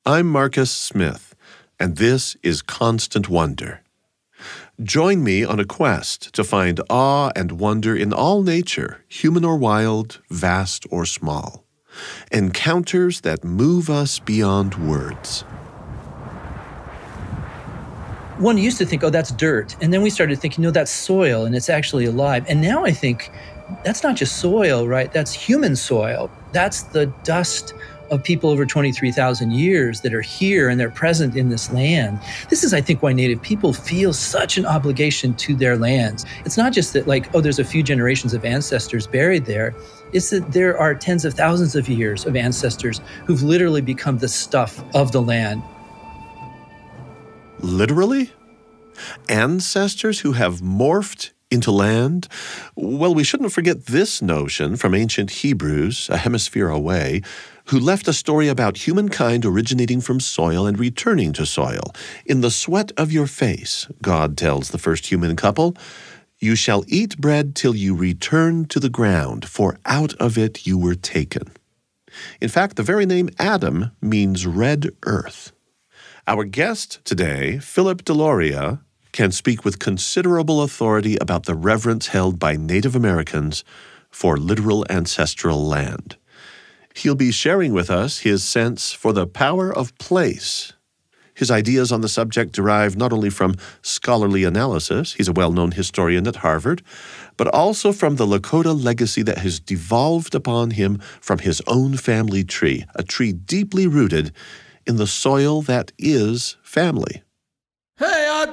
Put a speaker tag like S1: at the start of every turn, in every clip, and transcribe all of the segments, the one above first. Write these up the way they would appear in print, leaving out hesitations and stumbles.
S1: I'm Marcus Smith, and this is Constant Wonder. Join me on a quest to find awe and wonder in all nature, human or wild, vast or small. Encounters that move us beyond words.
S2: One used to think, oh, that's dirt. And then we started thinking, no, that's soil, and it's actually alive. And now I think that's not just soil, right? That's human soil. That's the dust of people over 23,000 years that are here and they're present in this land. This is, I think, why Native people feel such an obligation to their lands. It's not just that, like, oh, there's a few generations of ancestors buried there. It's that there are tens of thousands of years of ancestors who've literally become the stuff of the land.
S1: Literally? Ancestors who have morphed into land? Well, we shouldn't forget this notion from ancient Hebrews, a hemisphere away, who left a story about humankind originating from soil and returning to soil. In the sweat of your face, God tells the first human couple, you shall eat bread till you return to the ground, for out of it you were taken. In fact, the very name Adam means red earth. Our guest today, Philip Deloria, can speak with considerable authority about the reverence held by Native Americans for literal ancestral land. He'll be sharing with us his sense for the power of place. His ideas on the subject derive not only from scholarly analysis, he's a well-known historian at Harvard, but also from the Lakota legacy that has devolved upon him from his own family tree, a tree deeply rooted in the soil that is family. I've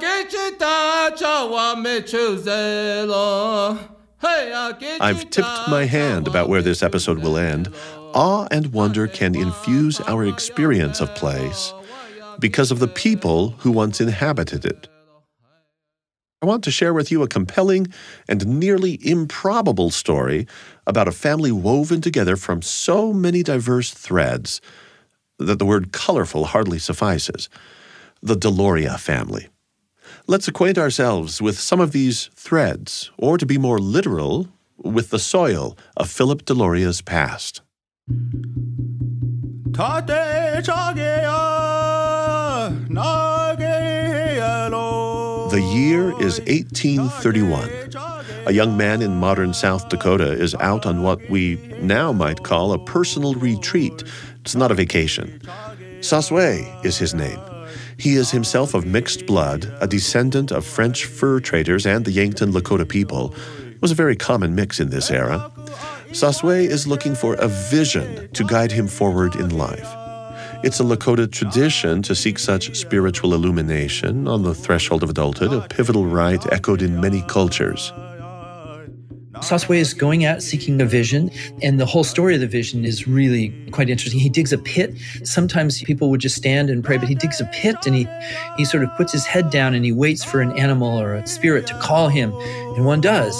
S1: tipped my hand about where this episode will end. Awe and wonder can infuse our experience of place because of the people who once inhabited it. I want to share with you a compelling and nearly improbable story about a family woven together from so many diverse threads that the word colorful hardly suffices. The Deloria family. Let's acquaint ourselves with some of these threads, or to be more literal, with the soil of Philip Deloria's past. The year is 1831. A young man in modern South Dakota is out on what we now might call a personal retreat. It's not a vacation. Sasway is his name. He is himself of mixed blood, a descendant of French fur traders and the Yankton Lakota people. It was a very common mix in this era. Sasway is looking for a vision to guide him forward in life. It's a Lakota tradition to seek such spiritual illumination on the threshold of adulthood, a pivotal rite echoed in many cultures.
S2: Sasway is going out seeking a vision, and the whole story of the vision is really quite interesting. He digs a pit. Sometimes people would just stand and pray, but he digs a pit and he sort of puts his head down and he waits for an animal or a spirit to call him, and one does.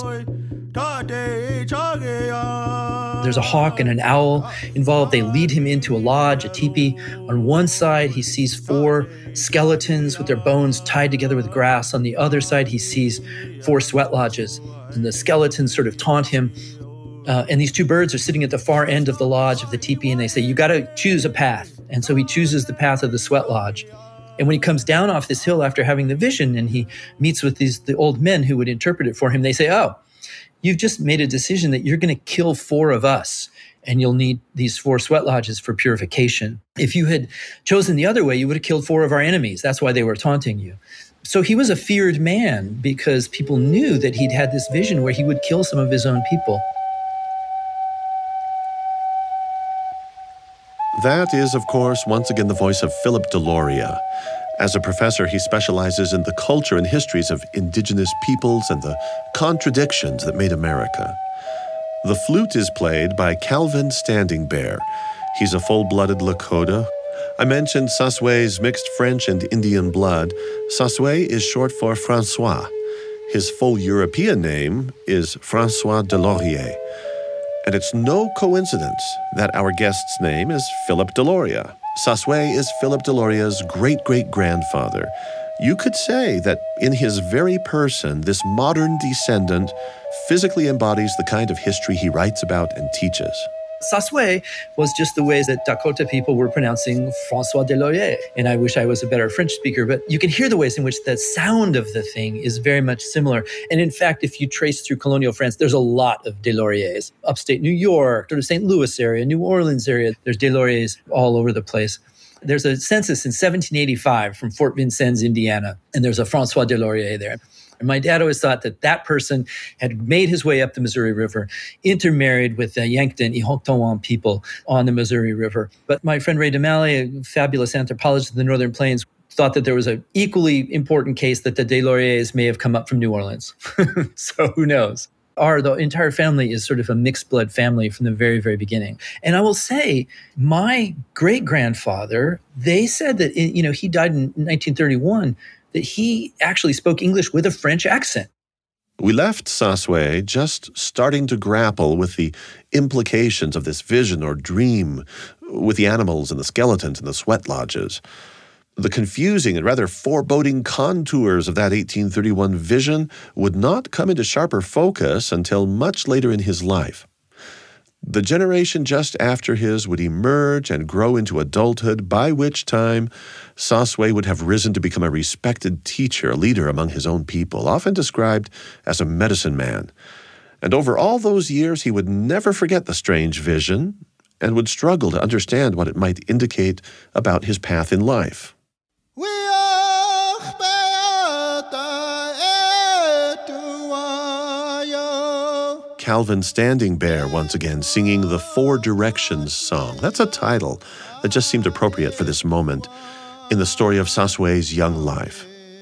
S2: There's a hawk and an owl involved. They lead him into a lodge, a teepee. On one side, he sees 4 skeletons with their bones tied together with grass. On the other side, he sees 4 sweat lodges. And the skeletons sort of taunt him. And these 2 birds are sitting at the far end of the lodge of the teepee, and they say, you got to choose a path. And so he chooses the path of the sweat lodge. And when he comes down off this hill after having the vision and he meets with the old men who would interpret it for him, they say, oh, you've just made a decision that you're going to kill 4 of us, and you'll need these 4 sweat lodges for purification. If you had chosen the other way, you would have killed 4 of our enemies. That's why they were taunting you. So he was a feared man because people knew that he'd had this vision where he would kill some of his own people.
S1: That is, of course, once again the voice of Philip Deloria. As a professor, he specializes in the culture and histories of indigenous peoples and the contradictions that made America. The flute is played by Calvin Standing Bear. He's a full-blooded Lakota. I mentioned Sasway's mixed French and Indian blood. Sasway is short for François. His full European name is François Deloria. And it's no coincidence that our guest's name is Philip Deloria. Sasway is Philip Deloria's great-great-grandfather. You could say that in his very person, this modern descendant physically embodies the kind of history he writes about and teaches.
S2: Sasue was just the ways that Dakota people were pronouncing François Deslauriers. And I wish I was a better French speaker, but you can hear the ways in which the sound of the thing is very much similar. And in fact, if you trace through colonial France, there's a lot of Deslauriers. Upstate New York, sort of St. Louis area, New Orleans area, there's Deslauriers all over the place. There's a census in 1785 from Fort Vincennes, Indiana, and there's a François Deslauriers there. And my dad always thought that that person had made his way up the Missouri River, intermarried with the Yankton, Ihoktowan people on the Missouri River. But my friend Ray DeMalle, a fabulous anthropologist of the Northern Plains, thought that there was an equally important case that the Deslauriers may have come up from New Orleans. So who knows? The entire family is sort of a mixed blood family from the very, very beginning. And I will say, my great-grandfather, they said that, he died in 1931, that he actually spoke English with a French accent.
S1: We left Sasue just starting to grapple with the implications of this vision or dream, with the animals and the skeletons and the sweat lodges. The confusing and rather foreboding contours of that 1831 vision would not come into sharper focus until much later in his life. The generation just after his would emerge and grow into adulthood, by which time Sasue would have risen to become a respected teacher, a leader among his own people, often described as a medicine man. And over all those years, he would never forget the strange vision and would struggle to understand what it might indicate about his path in life. Calvin Standing Bear once again singing the Four Directions song. That's a title that just seemed appropriate for this moment in the story of Sasue's young life.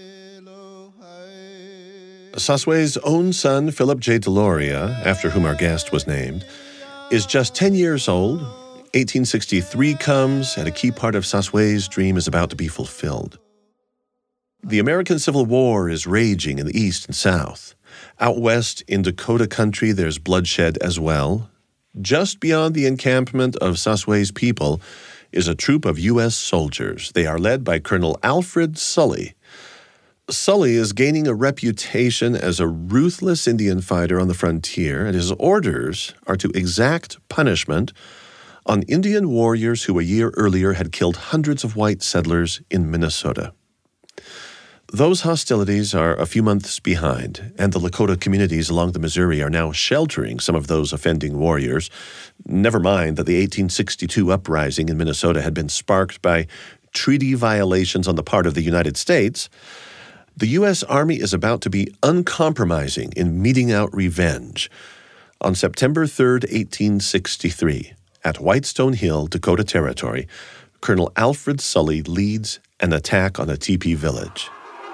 S1: Sasue's own son, Philip J. Deloria, after whom our guest was named, is just 10 years old. 1863 comes, and a key part of Sasue's dream is about to be fulfilled. The American Civil War is raging in the East and South. Out west in Dakota country, there's bloodshed as well. Just beyond the encampment of Sasue's people is a troop of U.S. soldiers. They are led by Colonel Alfred Sully. Sully is gaining a reputation as a ruthless Indian fighter on the frontier, and his orders are to exact punishment on Indian warriors who a year earlier had killed hundreds of white settlers in Minnesota. Those hostilities are a few months behind, and the Lakota communities along the Missouri are now sheltering some of those offending warriors. Never mind that the 1862 uprising in Minnesota had been sparked by treaty violations on the part of the United States. The U.S. Army is about to be uncompromising in meting out revenge. On September 3rd, 1863, at Whitestone Hill, Dakota Territory, Colonel Alfred Sully leads an attack on a teepee village.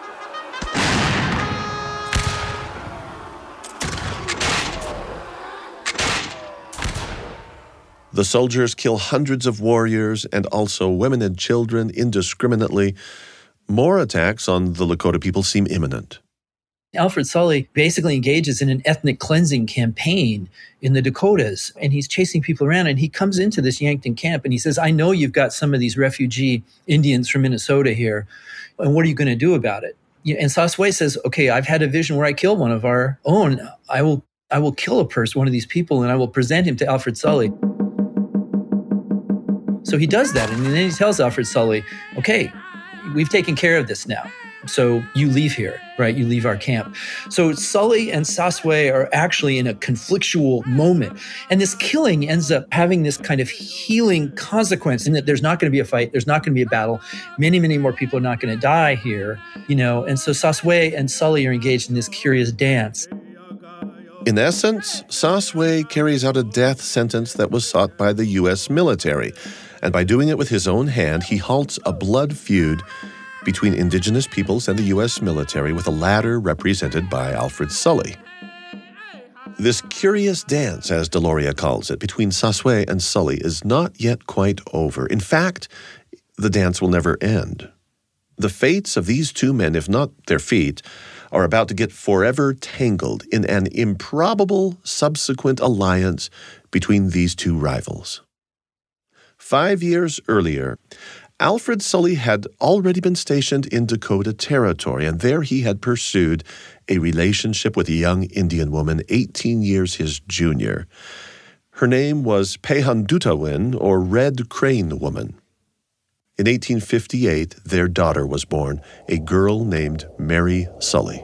S1: The soldiers kill hundreds of warriors and also women and children indiscriminately. More attacks on the Lakota people seem imminent.
S2: Alfred Sully basically engages in an ethnic cleansing campaign in the Dakotas, and he's chasing people around, and he comes into this Yankton camp, and he says, I know you've got some of these refugee Indians from Minnesota here, and what are you going to do about it? And Sasue says, okay, I've had a vision where I kill one of our own. I will kill a person, one of these people, and I will present him to Alfred Sully. So he does that, and then he tells Alfred Sully, okay, we've taken care of this now. So you leave here, right? You leave our camp. So Sully and Sasue are actually in a conflictual moment. And this killing ends up having this kind of healing consequence in that there's not going to be a fight. There's not going to be a battle. Many, many more people are not going to die here, And so Sasue and Sully are engaged in this curious dance.
S1: In essence, Sasue carries out a death sentence that was sought by the U.S. military. And by doing it with his own hand, he halts a blood feud between indigenous peoples and the U.S. military, with the latter represented by Alfred Sully. This curious dance, as Deloria calls it, between Sasue and Sully is not yet quite over. In fact, the dance will never end. The fates of these two men, if not their feet, are about to get forever tangled in an improbable subsequent alliance between these two rivals. 5 years earlier, Alfred Sully had already been stationed in Dakota Territory, and there he had pursued a relationship with a young Indian woman 18 years his junior. Her name was Pehundutawin, or Red Crane Woman. In 1858, their daughter was born, a girl named Mary Sully.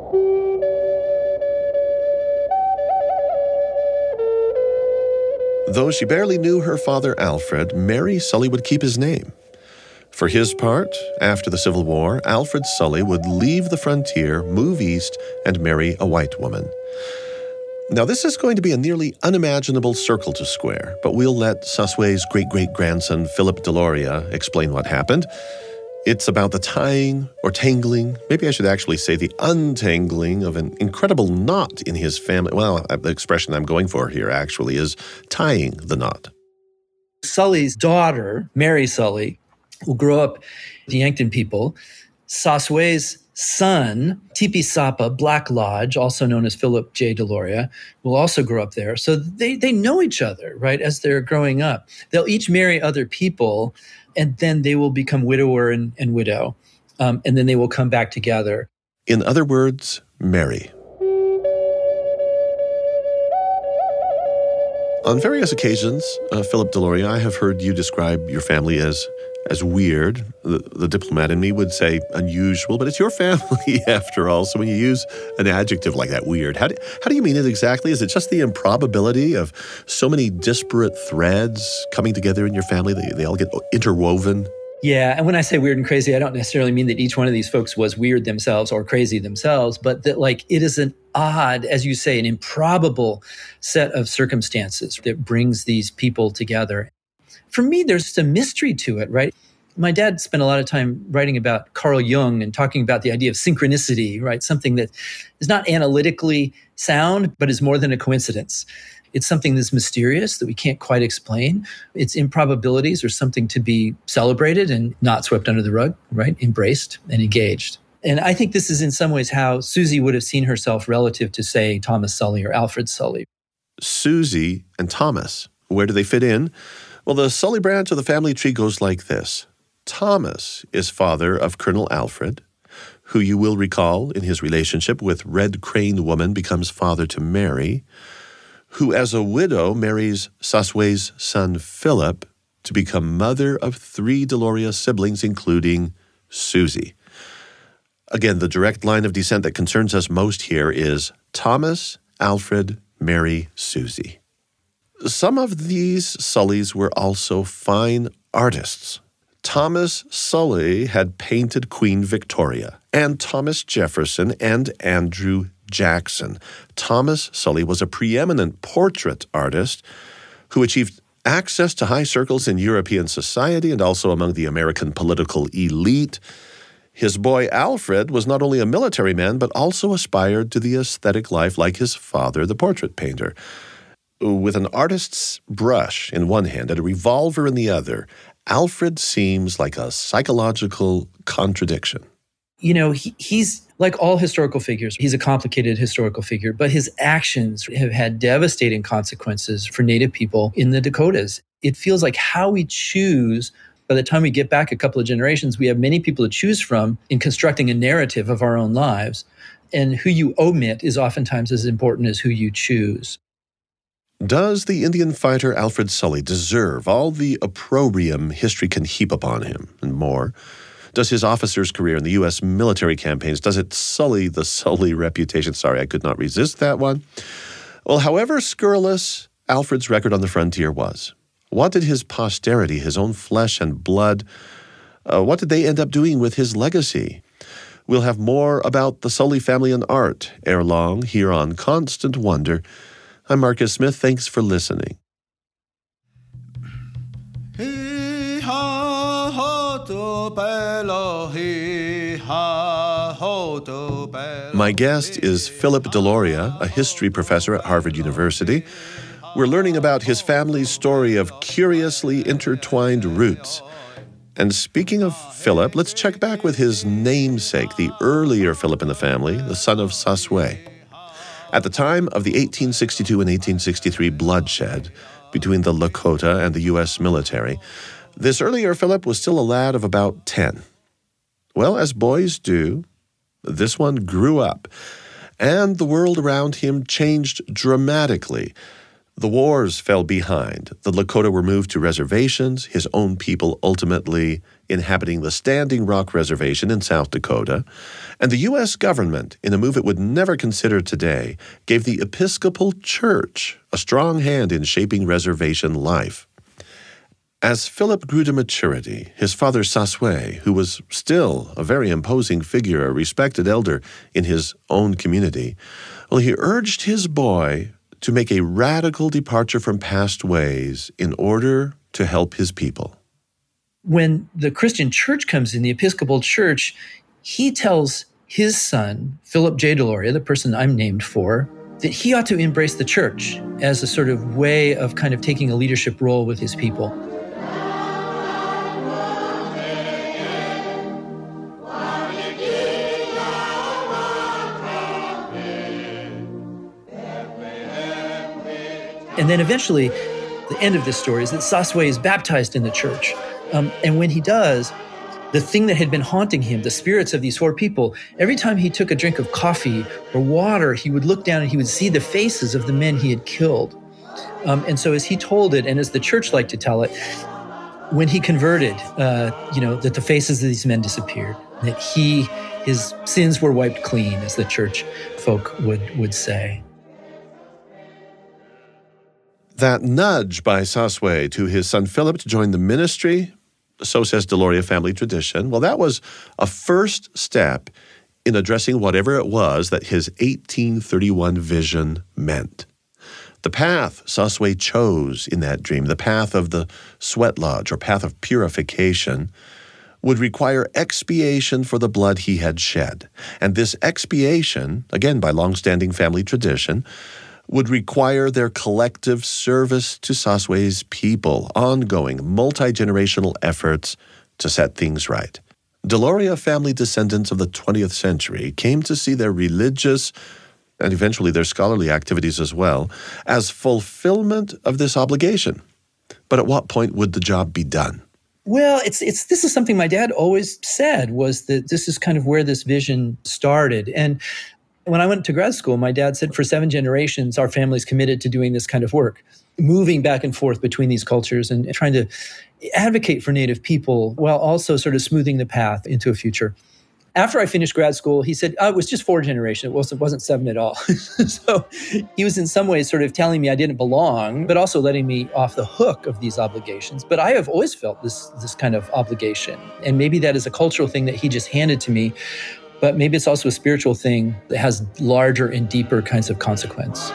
S1: Though she barely knew her father Alfred, Mary Sully would keep his name. For his part, after the Civil War, Alfred Sully would leave the frontier, move east, and marry a white woman. Now, this is going to be a nearly unimaginable circle to square, but we'll let Sossuet's great-great-grandson Philip Deloria explain what happened. It's about the tying or tangling, maybe I should actually say the untangling of an incredible knot in his family. Well, the expression I'm going for here actually is tying the knot.
S2: Sully's daughter, Mary Sully, will grow up the Yankton people. Sossuet's son, Tipi Sapa Black Lodge, also known as Philip J. Deloria, will also grow up there. So they know each other, right, as they're growing up. They'll each marry other people, and then they will become widower and widow, and then they will come back together.
S1: In other words, marry. On various occasions, Philip Deloria, I have heard you describe your family as weird. The diplomat in me would say unusual, but it's your family after all. So when you use an adjective like that, weird, how do you mean it exactly? Is it just the improbability of so many disparate threads coming together in your family that they all get interwoven?
S2: Yeah, and when I say weird and crazy, I don't necessarily mean that each one of these folks was weird themselves or crazy themselves, but that it is an odd, as you say, an improbable set of circumstances that brings these people together. For me, there's just a mystery to it, right? My dad spent a lot of time writing about Carl Jung and talking about the idea of synchronicity, right? Something that is not analytically sound, but is more than a coincidence. It's something that's mysterious that we can't quite explain. Its improbabilities are something to be celebrated and not swept under the rug, right? Embraced and engaged. And I think this is in some ways how Susie would have seen herself relative to, say, Thomas Sully or Alfred Sully.
S1: Susie and Thomas, where do they fit in? Well, the Sully branch of the family tree goes like this. Thomas is father of Colonel Alfred, who you will recall in his relationship with Red Crane Woman becomes father to Mary, who as a widow marries Sossuet's son Philip to become mother of 3 Deloria siblings, including Susie. Again, the direct line of descent that concerns us most here is Thomas, Alfred, Mary, Susie. Some of these Sullys were also fine artists. Thomas Sully had painted Queen Victoria, and Thomas Jefferson and Andrew Jackson. Thomas Sully was a preeminent portrait artist who achieved access to high circles in European society and also among the American political elite. His boy Alfred was not only a military man, but also aspired to the aesthetic life like his father, the portrait painter. With an artist's brush in one hand and a revolver in the other, Alfred seems like a psychological contradiction.
S2: You know, he's like all historical figures. He's a complicated historical figure, but his actions have had devastating consequences for Native people in the Dakotas. It feels like how we choose, by the time we get back a couple of generations, we have many people to choose from in constructing a narrative of our own lives. And who you omit is oftentimes as important as who you choose.
S1: Does the Indian fighter Alfred Sully deserve all the opprobrium history can heap upon him and more? Does his officer's career in the U.S. military campaigns, does it sully the Sully reputation? Sorry, I could not resist that one. Well, however scurrilous Alfred's record on the frontier was, what did his posterity, his own flesh and blood, what did they end up doing with his legacy? We'll have more about the Sully family and art ere long here on Constant Wonder. I'm Marcus Smith. Thanks for listening. My guest is Philip Deloria, a history professor at Harvard University. We're learning about his family's story of curiously intertwined roots. And speaking of Philip, let's check back with his namesake, the earlier Philip in the family, the son of Sossuet. At the time of the 1862 and 1863 bloodshed between the Lakota and the U.S. military, this earlier Philip was still a lad of about 10. Well, as boys do, this one grew up, and the world around him changed dramatically. The wars fell behind. The Lakota were moved to reservations, his own people ultimately inhabiting the Standing Rock Reservation in South Dakota. And the U.S. government, in a move it would never consider today, gave the Episcopal Church a strong hand in shaping reservation life. As Philip grew to maturity, his father Saswe, who was still a very imposing figure, a respected elder in his own community, he urged his boy to make a radical departure from past ways in order to help his people.
S2: When the Christian church comes in, the Episcopal Church, he tells his son, Philip J. Deloria, the person I'm named for, that he ought to embrace the church as a sort of way of kind of taking a leadership role with his people. And then eventually, the end of this story is that Saswe is baptized in the church. And when he does, the thing that had been haunting him, the spirits of these four people, every time he took a drink of coffee or water, he would look down and he would see the faces of the men he had killed. And so as he told it, and as the church liked to tell it, when he converted, that the faces of these men disappeared, that his sins were wiped clean, as the church folk would say.
S1: That nudge by Saswe to his son Philip to join the ministry, so says Deloria family tradition, that was a first step in addressing whatever it was that his 1831 vision meant. The path Saswe chose in that dream, the path of the sweat lodge or path of purification, would require expiation for the blood he had shed. And this expiation, again by long-standing family tradition, would require their collective service to Saswe's people, ongoing, multi-generational efforts to set things right. Deloria family descendants of the 20th century came to see their religious and eventually their scholarly activities as well as fulfillment of this obligation. But at what point would the job be done?
S2: Well, this is something my dad always said, was that this is kind of where this vision started. And when I went to grad school, my dad said for 7 generations, our family's committed to doing this kind of work, moving back and forth between these cultures and trying to advocate for Native people while also sort of smoothing the path into a future. After I finished grad school, he said, it was just 4 generations. It wasn't 7 at all. So he was in some ways sort of telling me I didn't belong, but also letting me off the hook of these obligations. But I have always felt this kind of obligation. And maybe that is a cultural thing that he just handed to me. But maybe it's also a spiritual thing that has larger and deeper kinds of consequence.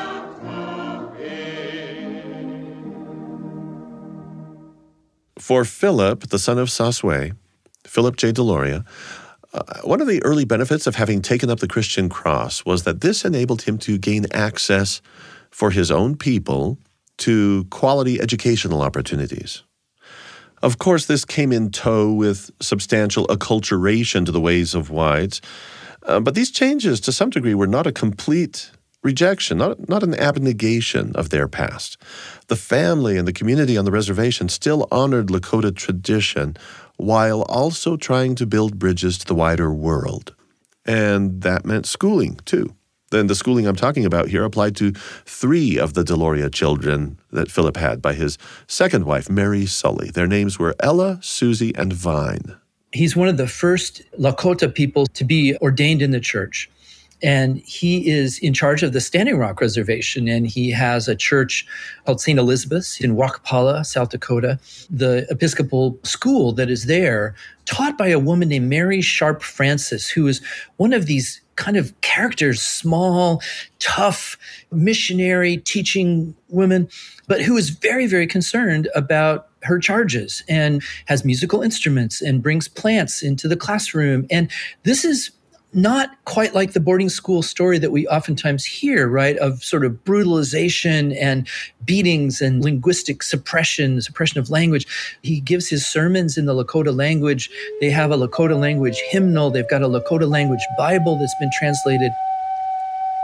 S1: For Philip, the son of Saswe, Philip J. Deloria, one of the early benefits of having taken up the Christian cross was that this enabled him to gain access for his own people to quality educational opportunities. Of course, this came in tow with substantial acculturation to the ways of whites, but these changes, to some degree, were not a complete rejection, not an abnegation of their past. The family and the community on the reservation still honored Lakota tradition while also trying to build bridges to the wider world. And that meant schooling, too. Then the schooling I'm talking about here applied to 3 of the Deloria children that Philip had by his second wife, Mary Sully. Their names were Ella, Susie, and Vine.
S2: He's one of the first Lakota people to be ordained in the church. And he is in charge of the Standing Rock Reservation, and he has a church called St. Elizabeth's in Wakapala, South Dakota. The Episcopal school that is there, taught by a woman named Mary Sharp Francis, who is one of these kind of characters, small, tough, missionary, teaching women, but who is very, very concerned about her charges and has musical instruments and brings plants into the classroom. And this is not quite like the boarding school story that we oftentimes hear, right, of sort of brutalization and beatings and linguistic suppression of language. He gives his sermons in the Lakota language. They have a Lakota language hymnal. They've got a Lakota language Bible that's been translated.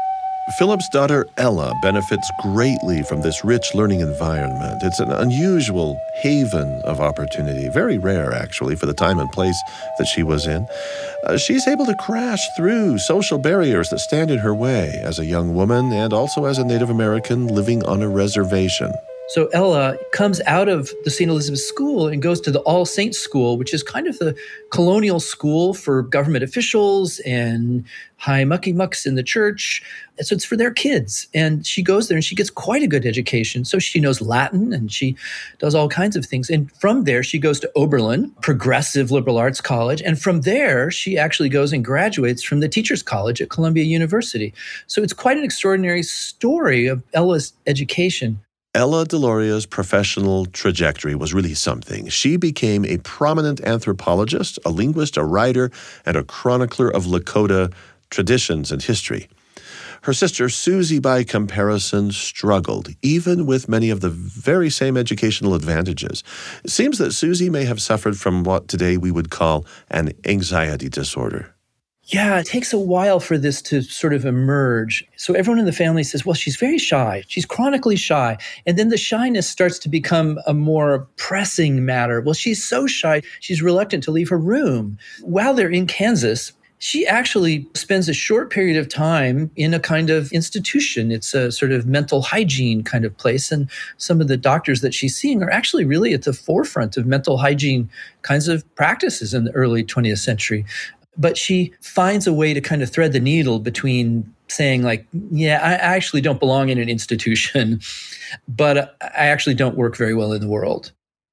S1: Philip's daughter Ella benefits greatly from this rich learning environment. It's an unusual haven of opportunity, very rare actually for the time and place that she was in. She's able to crash through social barriers that stand in her way as a young woman and also as a Native American living on a reservation.
S2: So Ella comes out of the St. Elizabeth School and goes to the All Saints School, which is kind of the colonial school for government officials and high mucky-mucks in the church. And so it's for their kids. And she goes there and she gets quite a good education. So she knows Latin and she does all kinds of things. And from there, she goes to Oberlin, progressive liberal arts college. And from there, she actually goes and graduates from the Teachers College at Columbia University. So it's quite an extraordinary story of Ella's education.
S1: Ella Deloria's professional trajectory was really something. She became a prominent anthropologist, a linguist, a writer, and a chronicler of Lakota traditions and history. Her sister, Susie, by comparison, struggled, even with many of the very same educational advantages. It seems that Susie may have suffered from what today we would call an anxiety disorder.
S2: Yeah, it takes a while for this to sort of emerge. So everyone in the family says, well, she's very shy. She's chronically shy. And then the shyness starts to become a more pressing matter. Well, she's so shy, she's reluctant to leave her room. While they're in Kansas, she actually spends a short period of time in a kind of institution. It's a sort of mental hygiene kind of place. And some of the doctors that she's seeing are actually really at the forefront of mental hygiene kinds of practices in the early 20th century. But she finds a way to kind of thread the needle between saying like, yeah, I actually don't belong in an institution, but I actually don't work very well in the world.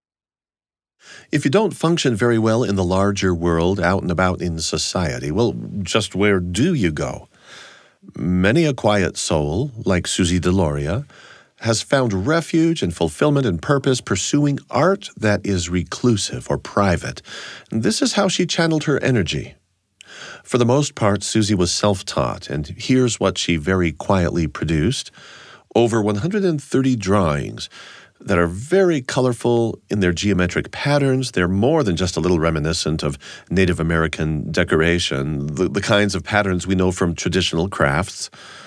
S1: If you don't function very well in the larger world, out and about in society, well, just where do you go? Many a quiet soul, like Susie Deloria, has found refuge and fulfillment and purpose pursuing art that is reclusive or private. And this is how she channeled her energy. For the most part, Susie was self-taught, and here's what she very quietly produced. Over 130 drawings that are very colorful in their geometric patterns. They're more than just a little reminiscent of Native American decoration, the kinds of patterns we know from traditional crafts.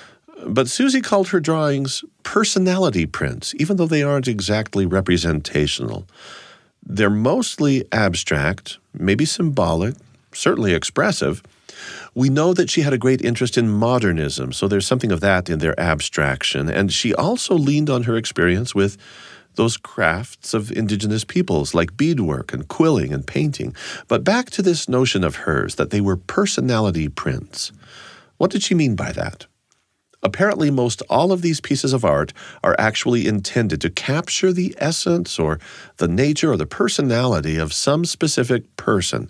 S1: But Susie called her drawings personality prints, even though they aren't exactly representational. They're mostly abstract, maybe symbolic, certainly expressive. We know that she had a great interest in modernism, so there's something of that in their abstraction. And she also leaned on her experience with those crafts of indigenous peoples like beadwork and quilling and painting. But back to this notion of hers, that they were personality prints. What did she mean by that? Apparently, most all of these pieces of art are actually intended to capture the essence or the nature or the personality of some specific person.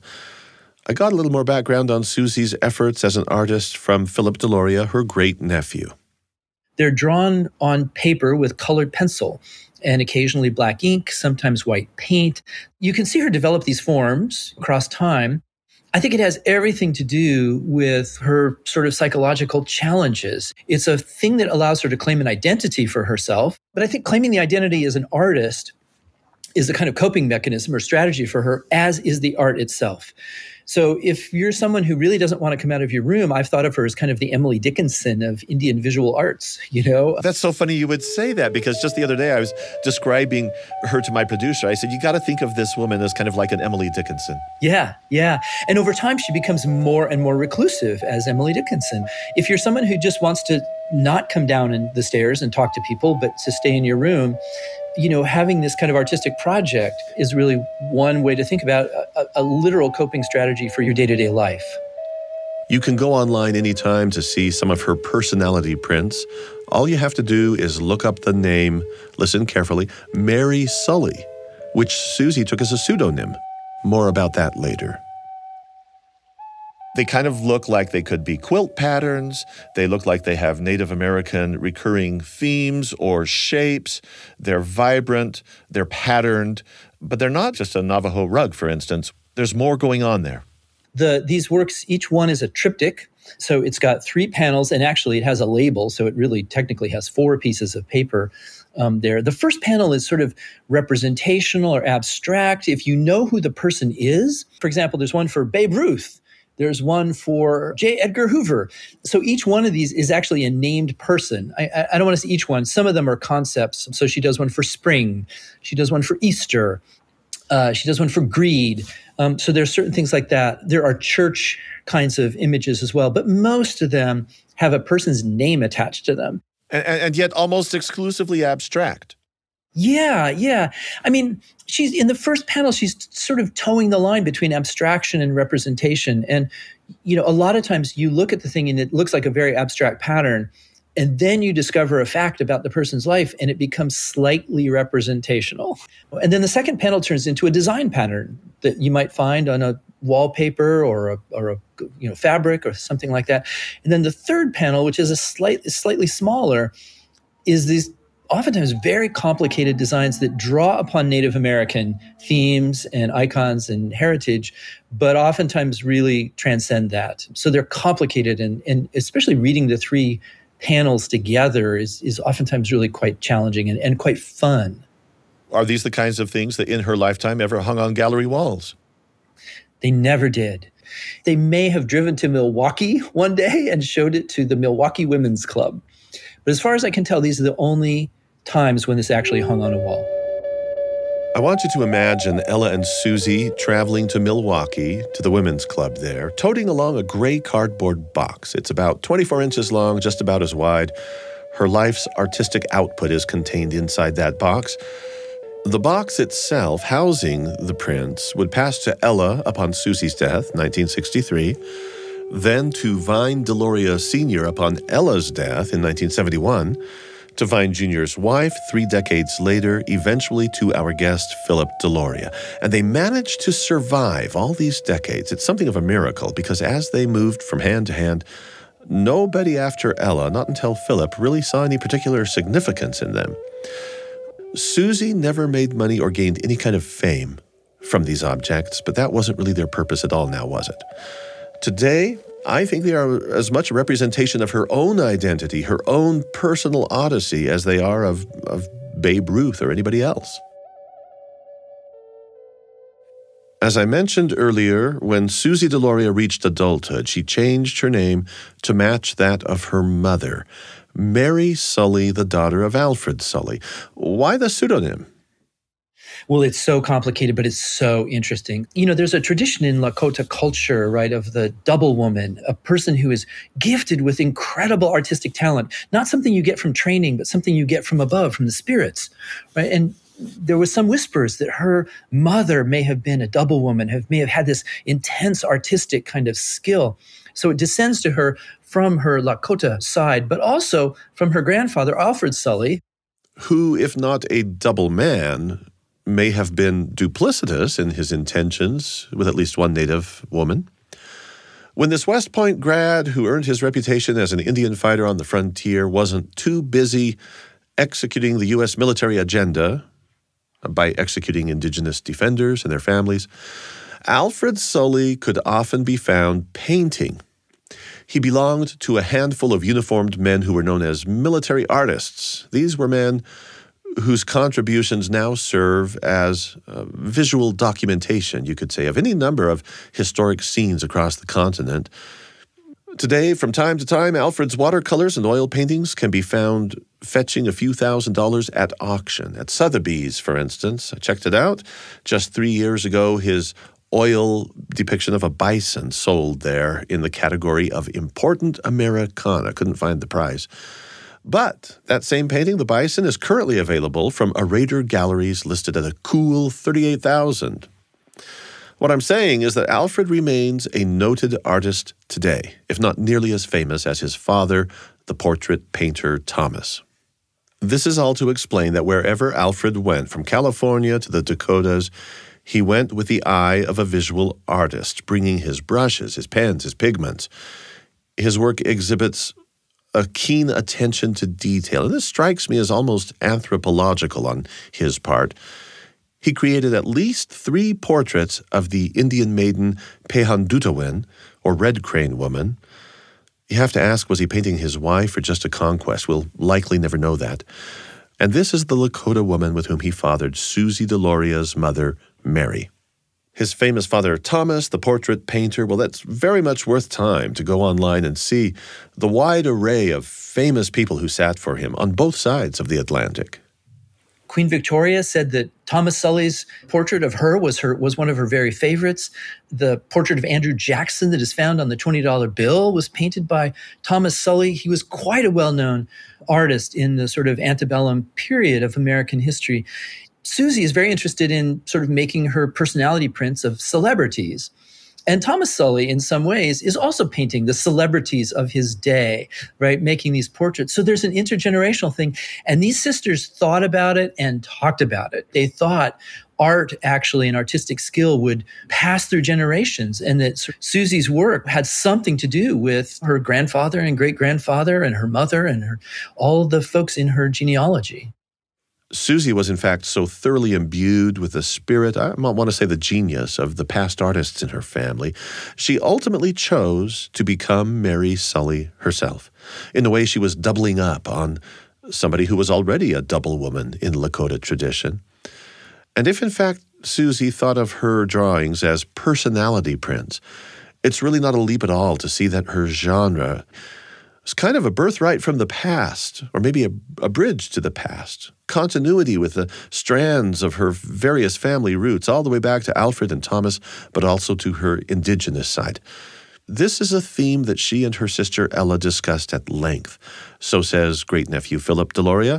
S1: I got a little more background on Susie's efforts as an artist from Philip Deloria, her great-nephew.
S2: They're drawn on paper with colored pencil and occasionally black ink, sometimes white paint. You can see her develop these forms across time. I think it has everything to do with her sort of psychological challenges. It's a thing that allows her to claim an identity for herself. But I think claiming the identity as an artist is a kind of coping mechanism or strategy for her, as is the art itself. So if you're someone who really doesn't want to come out of your room, I've thought of her as kind of the Emily Dickinson of Indian visual arts, you know?
S1: That's so funny you would say that, because just the other day I was describing her to my producer. I said, you got to think of this woman as kind of like an Emily Dickinson.
S2: Yeah. And over time, she becomes more and more reclusive as Emily Dickinson. If you're someone who just wants to not come down in the stairs and talk to people, but to stay in your room, you know, having this kind of artistic project is really one way to think about a literal coping strategy for your day-to-day life.
S1: You can go online anytime to see some of her personality prints. All you have to do is look up the name, listen carefully, Mary Sully, which Susie took as a pseudonym. More about that later. They kind of look like they could be quilt patterns. They look like they have Native American recurring themes or shapes. They're vibrant, they're patterned, but they're not just a Navajo rug, for instance. There's more going on there.
S2: These works, each one is a triptych. So it's got 3 panels, and actually it has a label, so it really technically has 4 pieces of paper there. The first panel is sort of representational or abstract. If you know who the person is, for example, there's one for Babe Ruth. There's one for J. Edgar Hoover. So each one of these is actually a named person. I don't want to say each one. Some of them are concepts. So she does one for spring. She does one for Easter. She does one for greed. So there's certain things like that. There are church kinds of images as well, but most of them have a person's name attached to them.
S1: And yet almost exclusively abstract.
S2: Yeah. I mean, she's in the first panel, she's sort of towing the line between abstraction and representation. And, a lot of times you look at the thing and it looks like a very abstract pattern. And then you discover a fact about the person's life and it becomes slightly representational. And then the second panel turns into a design pattern that you might find on a wallpaper or a fabric or something like that. And then the third panel, which is slightly smaller, is these oftentimes very complicated designs that draw upon Native American themes and icons and heritage, but oftentimes really transcend that. So they're complicated, and especially reading the three panels together is oftentimes really quite challenging and quite fun.
S1: Are these the kinds of things that in her lifetime ever hung on gallery walls?
S2: They never did. They may have driven to Milwaukee one day and showed it to the Milwaukee Women's Club. But as far as I can tell, these are the only times when this actually hung on a wall.
S1: I want you to imagine Ella and Susie traveling to Milwaukee, to the women's club there, toting along a gray cardboard box. It's about 24 inches long, just about as wide. Her life's artistic output is contained inside that box. The box itself, housing the prints, would pass to Ella upon Susie's death, 1963, then to Vine Deloria Sr. upon Ella's death in 1971, to Vine Jr.'s wife 3 decades later, eventually to our guest, Philip Deloria. And they managed to survive all these decades. It's something of a miracle, because as they moved from hand to hand, nobody after Ella, not until Philip, really saw any particular significance in them. Susie never made money or gained any kind of fame from these objects, but that wasn't really their purpose at all now, was it? Today, I think they are as much a representation of her own identity, her own personal odyssey, as they are of Babe Ruth or anybody else. As I mentioned earlier, when Susie Deloria reached adulthood, she changed her name to match that of her mother, Mary Sully, the daughter of Alfred Sully. Why the pseudonym?
S2: Well, it's so complicated, but it's so interesting. There's a tradition in Lakota culture, right, of the double woman, a person who is gifted with incredible artistic talent, not something you get from training, but something you get from above, from the spirits, right? And there was some whispers that her mother may have been a double woman, may have had this intense artistic kind of skill. So it descends to her from her Lakota side, but also from her grandfather, Alfred Sully,
S1: who, if not a double man, may have been duplicitous in his intentions with at least one Native woman. When this West Point grad, who earned his reputation as an Indian fighter on the frontier, wasn't too busy executing the U.S. military agenda by executing indigenous defenders and their families, Alfred Sully could often be found painting. He belonged to a handful of uniformed men who were known as military artists. These were men whose contributions now serve as visual documentation, you could say, of any number of historic scenes across the continent. Today, from time to time, Alfred's watercolors and oil paintings can be found fetching a few $1,000s at auction. At Sotheby's, for instance, I checked it out. Just 3 years ago, his oil depiction of a bison sold there in the category of Important Americana. Couldn't find the price. But that same painting, the bison, is currently available from Arader Galleries, listed at a cool $38,000. What I'm saying is that Alfred remains a noted artist today, if not nearly as famous as his father, the portrait painter Thomas. This is all to explain that wherever Alfred went, from California to the Dakotas, he went with the eye of a visual artist, bringing his brushes, his pens, his pigments. His work exhibits a keen attention to detail, and this strikes me as almost anthropological on his part. He created at least 3 portraits of the Indian maiden Pehondutawin, or Red Crane Woman. You have to ask, was he painting his wife or just a conquest? We'll likely never know that. And this is the Lakota woman with whom he fathered Susie Deloria's mother, Mary. His famous father, Thomas, the portrait painter, well, that's very much worth time to go online and see the wide array of famous people who sat for him on both sides of the Atlantic.
S2: Queen Victoria said that Thomas Sully's portrait of her was one of her very favorites. The portrait of Andrew Jackson that is found on the $20 bill was painted by Thomas Sully. He was quite a well-known artist in the sort of antebellum period of American history. Susie is very interested in sort of making her personality prints of celebrities. And Thomas Sully, in some ways, is also painting the celebrities of his day, right? Making these portraits. So there's an intergenerational thing. And these sisters thought about it and talked about it. They thought art, actually, and artistic skill would pass through generations, and that Susie's work had something to do with her grandfather and great-grandfather and her mother and all the folks in her genealogy.
S1: Susie was, in fact, so thoroughly imbued with the spirit, I might want to say the genius, of the past artists in her family, she ultimately chose to become Mary Sully herself. In a way, she was doubling up on somebody who was already a double woman in Lakota tradition. And if, in fact, Susie thought of her drawings as personality prints, it's really not a leap at all to see that her genre is kind of a birthright from the past, or maybe a bridge to the past. Continuity with the strands of her various family roots, all the way back to Alfred and Thomas, but also to her indigenous side. This is a theme that she and her sister Ella discussed at length. So says great-nephew Philip Deloria.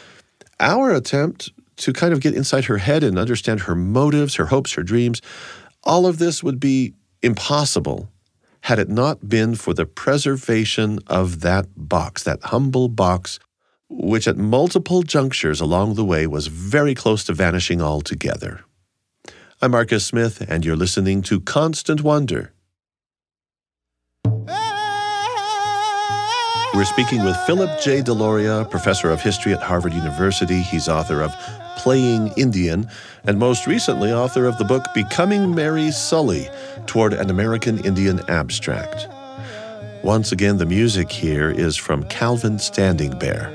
S1: Our attempt to kind of get inside her head and understand her motives, her hopes, her dreams, all of this would be impossible had it not been for the preservation of that box, that humble box, which at multiple junctures along the way was very close to vanishing altogether. I'm Marcus Smith, and you're listening to Constant Wonder. We're speaking with Philip J. Deloria, professor of history at Harvard University. He's author of Playing Indian, and most recently author of the book Becoming Mary Sully, Toward an American Indian Abstract. Once again, the music here is from Calvin Standing Bear.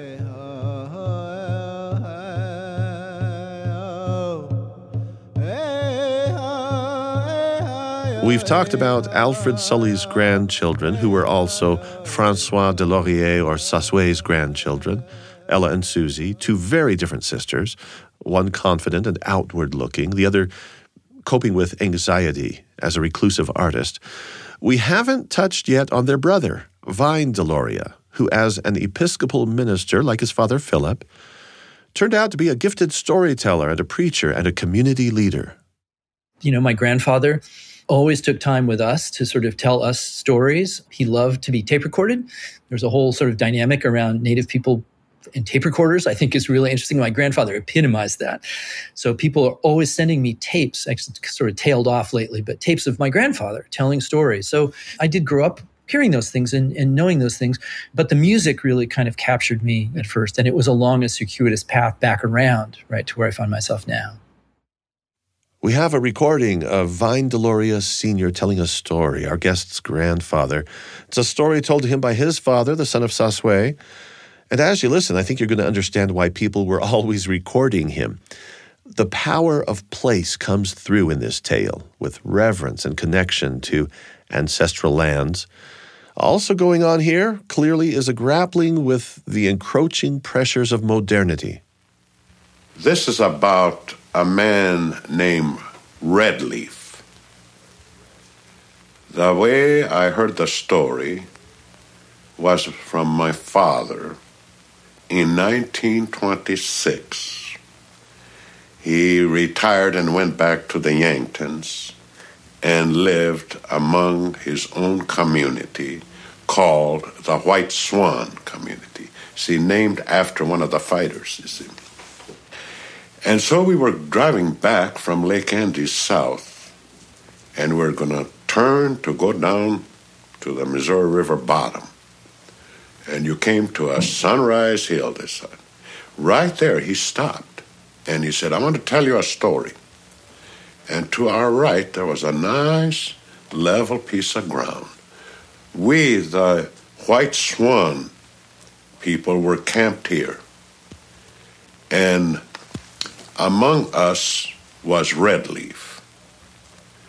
S1: We've talked about Alfred Sully's grandchildren, who were also François de Laurier or Sossuet's grandchildren, Ella and Susie, two very different sisters, one confident and outward-looking, the other coping with anxiety as a reclusive artist. We haven't touched yet on their brother, Vine Deloria, who as an Episcopal minister, like his father Philip, turned out to be a gifted storyteller and a preacher and a community leader.
S2: You know, my grandfather always took time with us to sort of tell us stories. He loved to be tape recorded. There's a whole sort of dynamic around Native people and tape recorders, I think, is really interesting. My grandfather epitomized that. So people are always sending me tapes, actually sort of tailed off lately, but tapes of my grandfather telling stories. So I did grow up hearing those things and knowing those things, but the music really kind of captured me at first. And it was along a circuitous path back around, right, to where I find myself now.
S1: We have a recording of Vine Deloria Sr. telling a story, our guest's grandfather. It's a story told to him by his father, the son of Sossuet. And as you listen, I think you're going to understand why people were always recording him. The power of place comes through in this tale, with reverence and connection to ancestral lands. Also going on here, clearly, is a grappling with the encroaching pressures of modernity.
S3: This is about a man named Redleaf. The way I heard the story was from my father in 1926. He retired and went back to the Yanktons and lived among his own community called the White Swan community. See, named after one of the fighters, you see. And so we were driving back from Lake Andes south, and we're going to turn to go down to the Missouri River bottom. And you came to a Sunrise Hill, they said. Right there, he stopped, and he said, I want to tell you a story. And to our right, there was a nice, level piece of ground. We, the White Swan people, were camped here. And among us was Redleaf.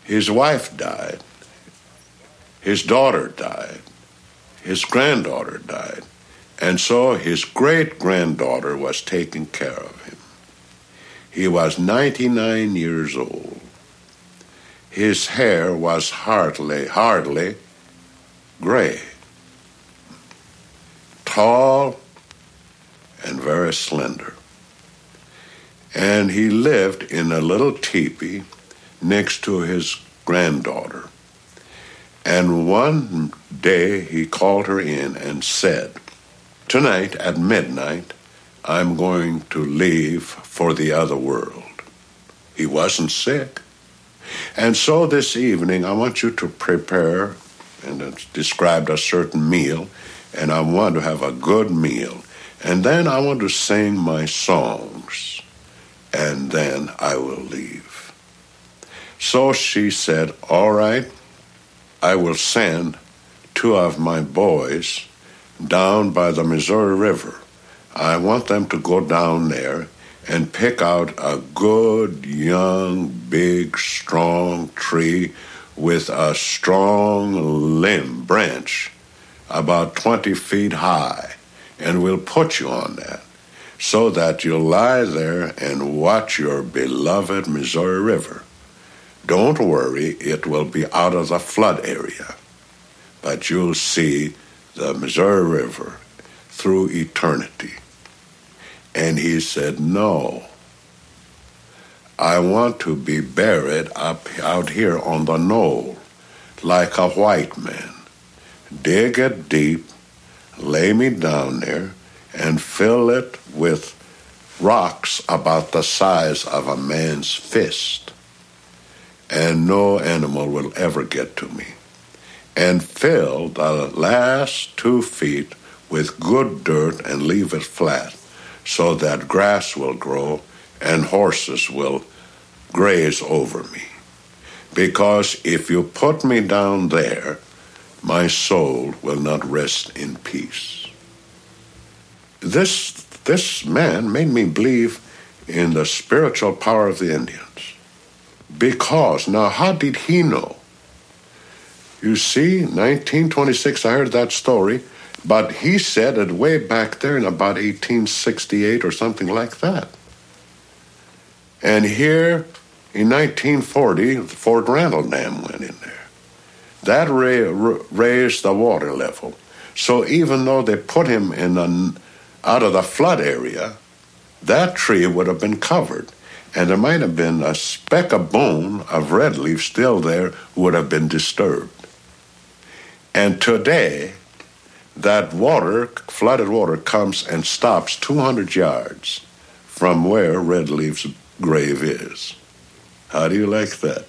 S3: His wife died. His daughter died. His granddaughter died. And so his great-granddaughter was taking care of him. He was 99 years old. His hair was hardly gray. Tall and very slender. And he lived in a little teepee next to his granddaughter. And one day he called her in and said, "Tonight at midnight, I'm going to leave for the other world." He wasn't sick. And so this evening, I want you to prepare, and it's described a certain meal, and I want to have a good meal. And then I want to sing my songs, and then I will leave. So she said, "All right, I will send 2 of my boys down by the Missouri River. I want them to go down there and pick out a good, young, big, strong tree with a strong branch, about 20 feet high, and we'll put you on that so that you'll lie there and watch your beloved Missouri River. Don't worry, it will be out of the flood area, but you'll see the Missouri River through eternity." And he said, "No, I want to be buried out here on the knoll like a white man. Dig it deep, lay me down there, and fill it with rocks about the size of a man's fist. And no animal will ever get to me. And fill the last 2 feet with good dirt and leave it flat so that grass will grow and horses will graze over me. Because if you put me down there, my soul will not rest in peace." This man made me believe in the spiritual power of the Indians. Because, now how did he know? You see, 1926, I heard that story, but he said it way back there in about 1868 or something like that. And here in 1940, the Fort Randall Dam went in there. That raised the water level. So even though they put him out of the flood area, that tree would have been covered. And there might have been a speck of bone of red leaf still there would have been disturbed. And today, that water, flooded water, comes and stops 200 yards from where Red Leaf's grave is. How do you like that?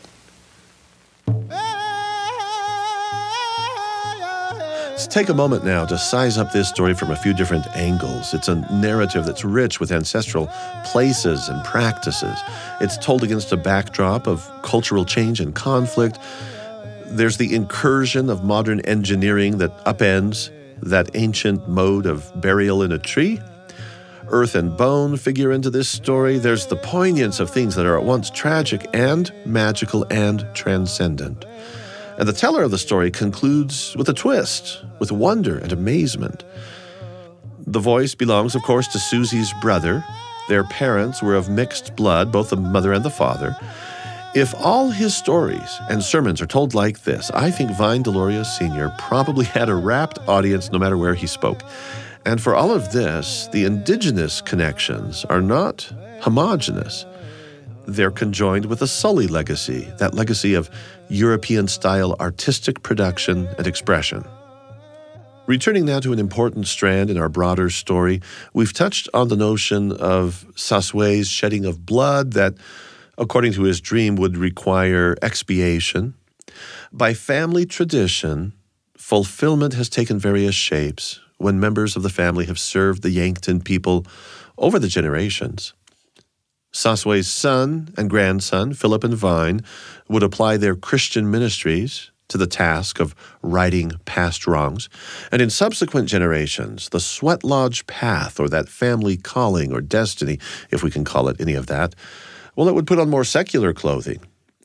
S1: Let's take a moment now to size up this story from a few different angles. It's a narrative that's rich with ancestral places and practices. It's told against a backdrop of cultural change and conflict. There's the incursion of modern engineering that upends that ancient mode of burial in a tree. Earth and bone figure into this story. There's the poignance of things that are at once tragic and magical and transcendent. And the teller of the story concludes with a twist, with wonder and amazement. The voice belongs, of course, to Susie's brother. Their parents were of mixed blood, both the mother and the father. If all his stories and sermons are told like this, I think Vine Deloria Sr. probably had a rapt audience no matter where he spoke. And for all of this, the indigenous connections are not homogeneous. They're conjoined with a Sully legacy, that legacy of European-style artistic production and expression. Returning now to an important strand in our broader story, we've touched on the notion of Sassue's shedding of blood that, according to his dream, would require expiation. By family tradition, fulfillment has taken various shapes when members of the family have served the Yankton people over the generations. Sassue's son and grandson, Philip and Vine, would apply their Christian ministries to the task of righting past wrongs. And in subsequent generations, the Sweat Lodge path, or that family calling or destiny, if we can call it any of that, well, it would put on more secular clothing.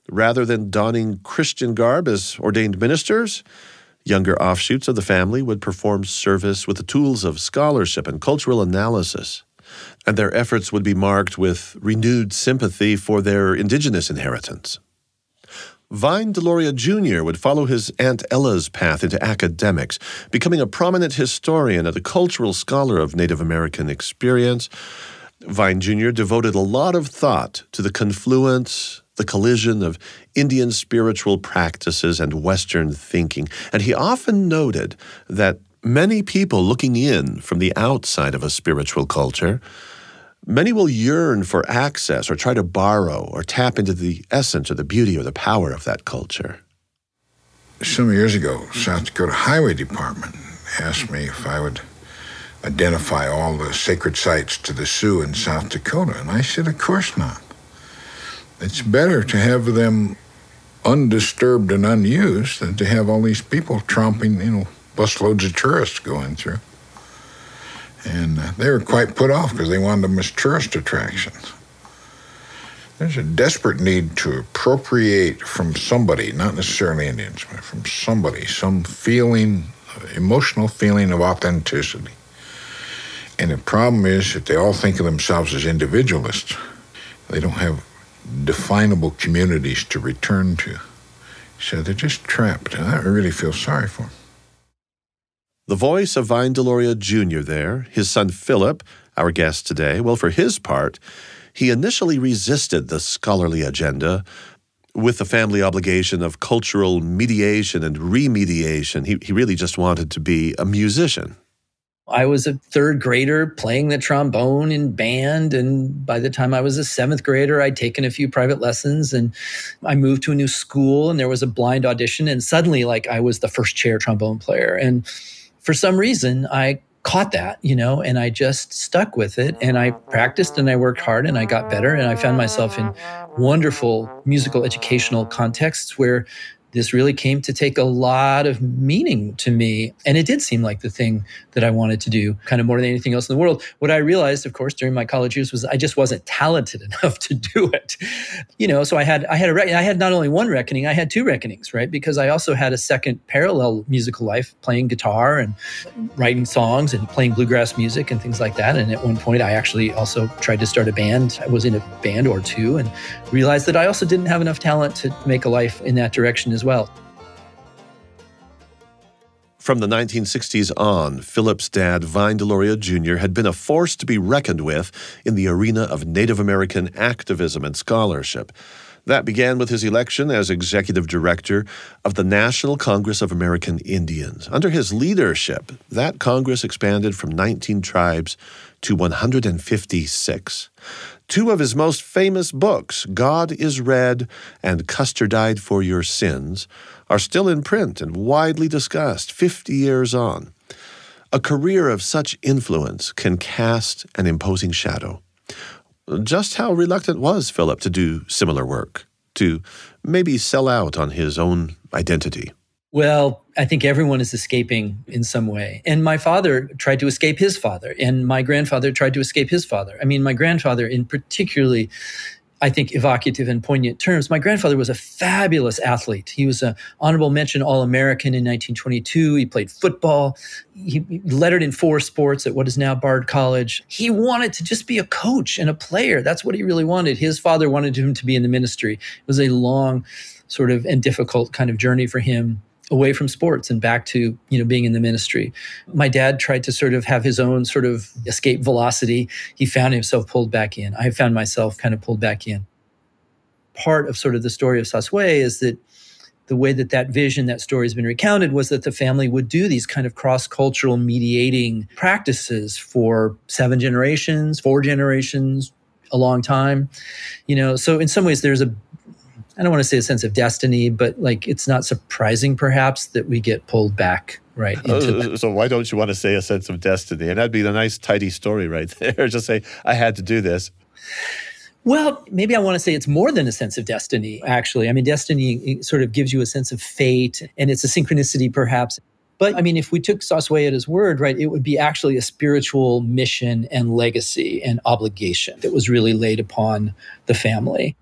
S1: Rather than donning Christian garb as ordained ministers, younger offshoots of the family would perform service with the tools of scholarship and cultural analysis, and their efforts would be marked with renewed sympathy for their indigenous inheritance. Vine Deloria Jr. would follow his Aunt Ella's path into academics, becoming a prominent historian and a cultural scholar of Native American experience. Vine Jr. devoted a lot of thought to the confluence, the collision of Indian spiritual practices and Western thinking, and he often noted that many people looking in from the outside of a spiritual culture, many will yearn for access or try to borrow or tap into the essence or the beauty or the power of that culture.
S4: Some years ago, South Dakota Highway Department asked me if I would identify all the sacred sites to the Sioux in South Dakota, and I said, of course not. It's better to have them undisturbed and unused than to have all these people tromping, busloads of tourists going through. And they were quite put off because they wanted them as tourist attractions. There's a desperate need to appropriate from somebody, not necessarily Indians, but from somebody, some feeling, emotional feeling of authenticity. And the problem is that they all think of themselves as individualists. They don't have definable communities to return to. So they're just trapped, and I really feel sorry for them.
S1: The voice of Vine Deloria Jr. there, his son Philip, our guest today, well, for his part, he initially resisted the scholarly agenda with the family obligation of cultural mediation and remediation. He really just wanted to be a musician.
S2: I was a third grader playing the trombone in band, and by the time I was a seventh grader, I'd taken a few private lessons, and I moved to a new school, and there was a blind audition, and suddenly, I was the first chair trombone player. And for some reason, I caught that, and I just stuck with it, and I practiced, and I worked hard, and I got better, and I found myself in wonderful musical educational contexts where this really came to take a lot of meaning to me. And it did seem like the thing that I wanted to do kind of more than anything else in the world. What I realized, of course, during my college years was I just wasn't talented enough to do it. So I had not only one reckoning, I had two reckonings, right? Because I also had a second parallel musical life, playing guitar and writing songs and playing bluegrass music and things like that. And at one point, I actually also tried to start a band. I was in a band or two and realized that I also didn't have enough talent to make a life in that direction as well.
S1: From the 1960s on, Philip's dad, Vine Deloria Jr., had been a force to be reckoned with in the arena of Native American activism and scholarship. That began with his election as executive director of the National Congress of American Indians. Under his leadership, that Congress expanded from 19 tribes to 156. Two of his most famous books, God is Red and Custer Died for Your Sins, are still in print and widely discussed 50 years on. A career of such influence can cast an imposing shadow. Just how reluctant was Philip to do similar work, to maybe sell out on his own identity?
S2: Well, I think everyone is escaping in some way. And my father tried to escape his father, and my grandfather tried to escape his father. I mean, my grandfather in particularly, I think, evocative and poignant terms. My grandfather was a fabulous athlete. He was an honorable mention All-American in 1922. He played football. He lettered in 4 sports at what is now Bard College. He wanted to just be a coach and a player. That's what he really wanted. His father wanted him to be in the ministry. It was a long sort of and difficult kind of journey for him away from sports and back to, being in the ministry. My dad tried to sort of have his own sort of escape velocity. He found himself pulled back in. I found myself kind of pulled back in. Part of sort of the story of Soswe is that the way that vision, that story has been recounted was that the family would do these kind of cross-cultural mediating practices for 7 generations, 4 generations, a long time. So in some ways there's I don't want to say a sense of destiny, but it's not surprising perhaps that we get pulled back right into that.
S1: So why don't you want to say a sense of destiny? And that'd be the nice, tidy story right there. Just say, I had to do this.
S2: Well, maybe I want to say it's more than a sense of destiny, actually. I mean, destiny sort of gives you a sense of fate, and it's a synchronicity perhaps. But I mean, if we took Soswe at his word, right, it would be actually a spiritual mission and legacy and obligation that was really laid upon the family.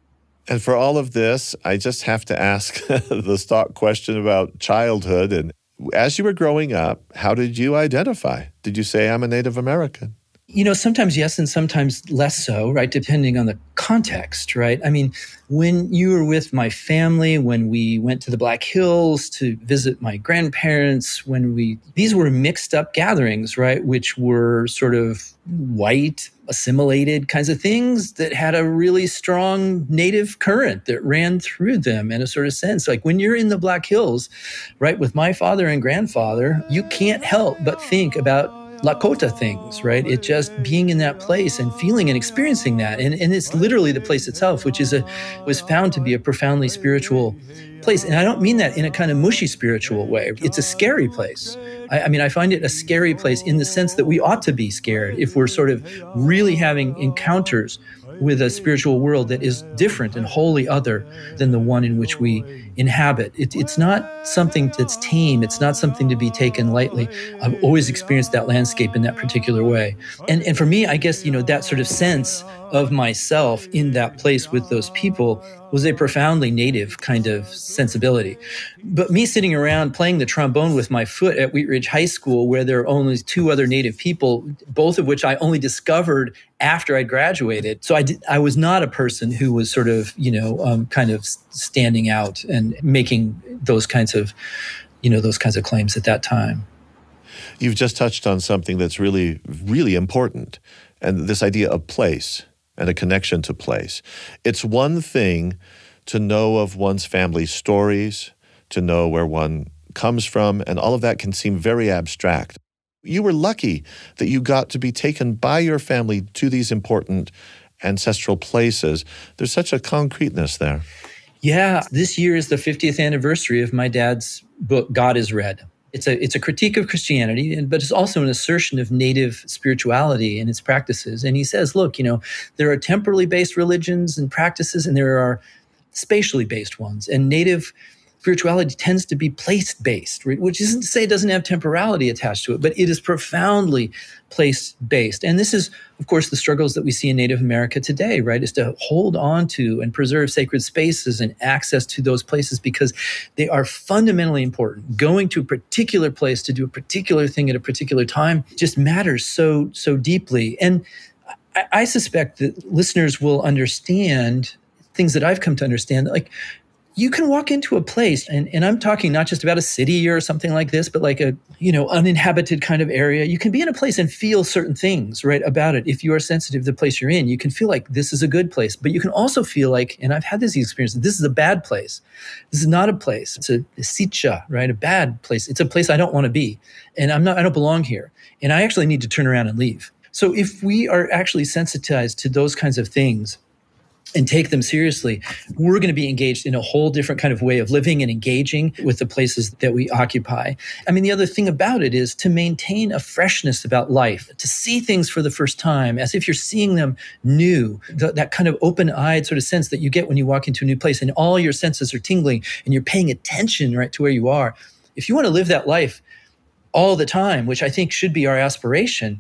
S1: And for all of this, I just have to ask the stock question about childhood. And as you were growing up, how did you identify? Did you say, I'm a Native American?
S2: Sometimes yes and sometimes less so, right? Depending on the context, right? I mean, when you were with my family, when we went to the Black Hills to visit my grandparents, these were mixed up gatherings, right? Which were sort of white, assimilated kinds of things that had a really strong Native current that ran through them in a sort of sense. Like when you're in the Black Hills, right, with my father and grandfather, you can't help but think about Lakota things, right? It just being in that place and feeling and experiencing that. And it's literally the place itself, which was found to be a profoundly spiritual place. And I don't mean that in a kind of mushy spiritual way. It's a scary place. I find it a scary place in the sense that we ought to be scared if we're sort of really having encounters with a spiritual world that is different and wholly other than the one in which we inhabit. It's not something that's tame. It's not something to be taken lightly. I've always experienced that landscape in that particular way. And for me, I guess, that sort of sense of myself in that place with those people was a profoundly Native kind of sensibility. But me sitting around playing the trombone with my foot at Wheat Ridge High School, where there are only 2 other Native people, both of which I only discovered after I graduated. So I was not a person who was sort of, kind of standing out and making those kinds of claims at that time.
S1: You've just touched on something that's really, really important, and this idea of place and a connection to place. It's one thing to know of one's family's stories, to know where one comes from, and all of that can seem very abstract. You were lucky that you got to be taken by your family to these important ancestral places. There's such a concreteness there.
S2: Yeah, this year is the 50th anniversary of my dad's book, God is Red. It's a critique of Christianity, but it's also an assertion of Native spirituality and its practices. And he says, look, there are temporally based religions and practices, and there are spatially based ones. And Native spirituality tends to be place-based, which isn't to say it doesn't have temporality attached to it, but it is profoundly place-based. And this is, of course, the struggles that we see in Native America today, right, is to hold on to and preserve sacred spaces and access to those places because they are fundamentally important. Going to a particular place to do a particular thing at a particular time just matters so deeply. And I suspect that listeners will understand things that I've come to understand, like you can walk into a place, and I'm talking not just about a city or something like this, but like a, uninhabited kind of area. You can be in a place and feel certain things, right, about it. If you are sensitive to the place you're in, you can feel like this is a good place, but you can also feel like, and I've had this experience, this is a bad place. This is not a place. It's a sitcha, right, a bad place. It's a place I don't want to be, and I don't belong here, and I actually need to turn around and leave. So if we are actually sensitized to those kinds of things and take them seriously, we're going to be engaged in a whole different kind of way of living and engaging with the places that we occupy. I mean, the other thing about it is to maintain a freshness about life, to see things for the first time as if you're seeing them new, that kind of open-eyed sort of sense that you get when you walk into a new place and all your senses are tingling and you're paying attention right to where you are. If you want to live that life all the time, which I think should be our aspiration,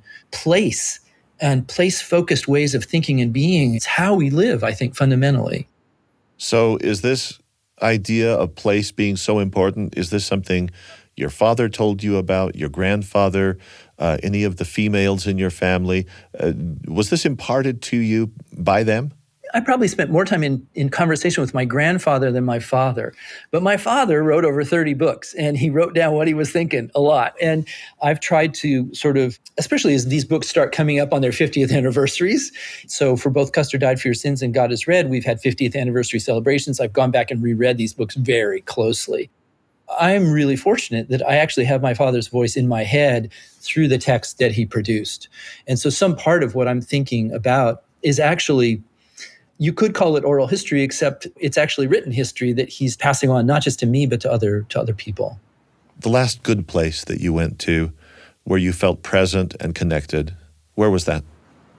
S2: place-focused ways of thinking and being. It's how we live, I think, fundamentally.
S1: So is this idea of place being so important, is this something your father told you about, your grandfather, any of the females in your family? Was this imparted to you by them?
S2: I probably spent more time in conversation with my grandfather than my father. But my father wrote over 30 books, and he wrote down what he was thinking a lot. And I've tried to sort of, especially as these books start coming up on their 50th anniversaries. So for both Custer Died for Your Sins and God is Red, we've had 50th anniversary celebrations. I've gone back and reread these books very closely. I'm really fortunate that I actually have my father's voice in my head through the text that he produced. And so some part of what I'm thinking about is actually, you could call it oral history, except it's actually written history that he's passing on, not just to me, but to other people.
S1: The last good place that you went to where you felt present and connected, where was that?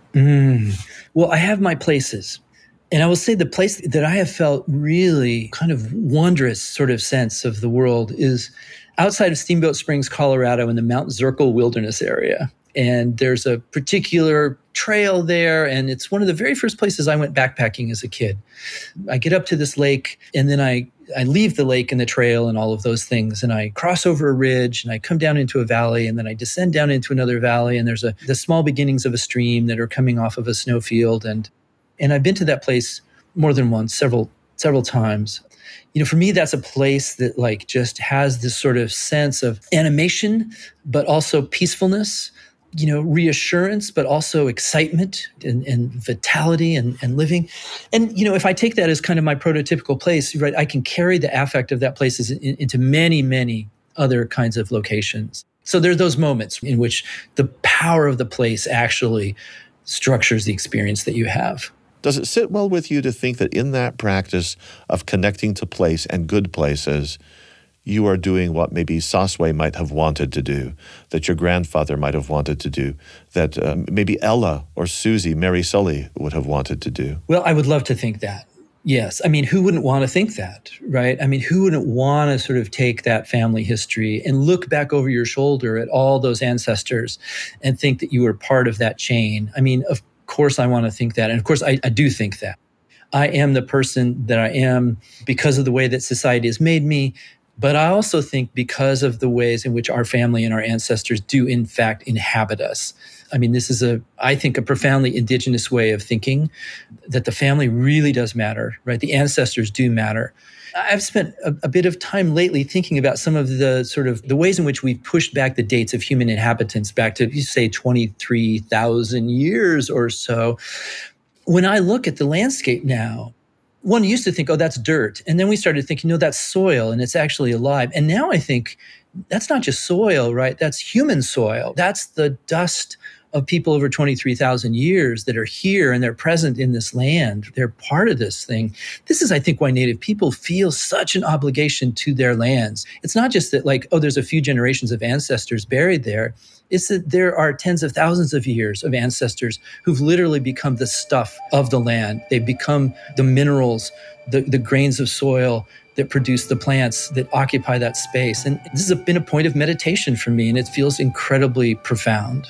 S2: Well, I have my places. And I will say the place that I have felt really kind of wondrous sort of sense of the world is outside of Steamboat Springs, Colorado, in the Mount Zirkle Wilderness area. And there's a particular trail there, and it's one of the very first places I went backpacking as a kid. I get up to this lake, and then I leave the lake and the trail and all of those things, and I cross over a ridge, and I come down into a valley, and then I descend down into another valley, and there's the small beginnings of a stream that are coming off of a snowfield. And I've been to that place more than once, several times. For me, that's a place that like just has this sort of sense of animation, but also peacefulness, reassurance, but also excitement and vitality and living. And, if I take that as kind of my prototypical place, right, I can carry the affect of that place into many, many other kinds of locations. So there are those moments in which the power of the place actually structures the experience that you have.
S1: Does it sit well with you to think that in that practice of connecting to place and good places, you are doing what maybe Saswe might have wanted to do, that your grandfather might have wanted to do, that maybe Ella or Susie, Mary Sully, would have wanted to do?
S2: Well, I would love to think that. Yes. I mean, who wouldn't want to think that, right? I mean, who wouldn't want to sort of take that family history and look back over your shoulder at all those ancestors and think that you were part of that chain? I mean, of course I want to think that. And of course I do think that. I am the person that I am because of the way that society has made me. But I also think because of the ways in which our family and our ancestors do in fact inhabit us. I mean, this is I think a profoundly indigenous way of thinking, that the family really does matter, right? The ancestors do matter. I've spent a bit of time lately thinking about some of the sort of the ways in which we've pushed back the dates of human inhabitants back to, say, 23,000 years or so. When I look at the landscape now, one used to think, oh, that's dirt. And then we started thinking, no, that's soil and it's actually alive. And now I think that's not just soil, right? That's human soil. That's the dust of people over 23,000 years that are here and they're present in this land. They're part of this thing. This is, I think, why Native people feel such an obligation to their lands. It's not just that like, oh, there's a few generations of ancestors buried there. It's that there are tens of thousands of years of ancestors who've literally become the stuff of the land. They become the minerals, the grains of soil that produce the plants that occupy that space. And this has been a point of meditation for me, and it feels incredibly profound.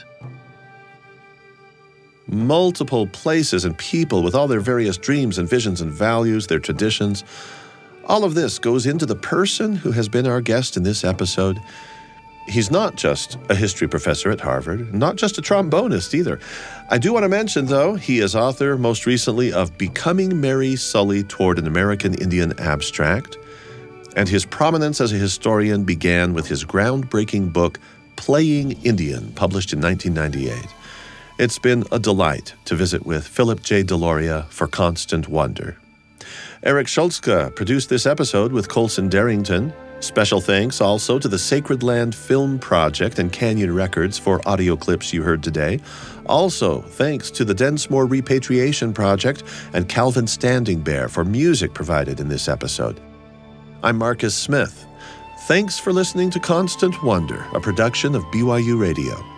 S1: Multiple places and people with all their various dreams and visions and values, their traditions. All of this goes into the person who has been our guest in this episode. He's not just a history professor at Harvard, not just a trombonist either. I do want to mention, though, he is author most recently of Becoming Mary Sully Toward an American Indian Abstract, and his prominence as a historian began with his groundbreaking book, Playing Indian, published in 1998. It's been a delight to visit with Philip J. Deloria for Constant Wonder. Eric Schultzke produced this episode with Colson Darrington. Special thanks also to the Sacred Land Film Project and Canyon Records for audio clips you heard today. Also, thanks to the Densmore Repatriation Project and Calvin Standing Bear for music provided in this episode. I'm Marcus Smith. Thanks for listening to Constant Wonder, a production of BYU Radio.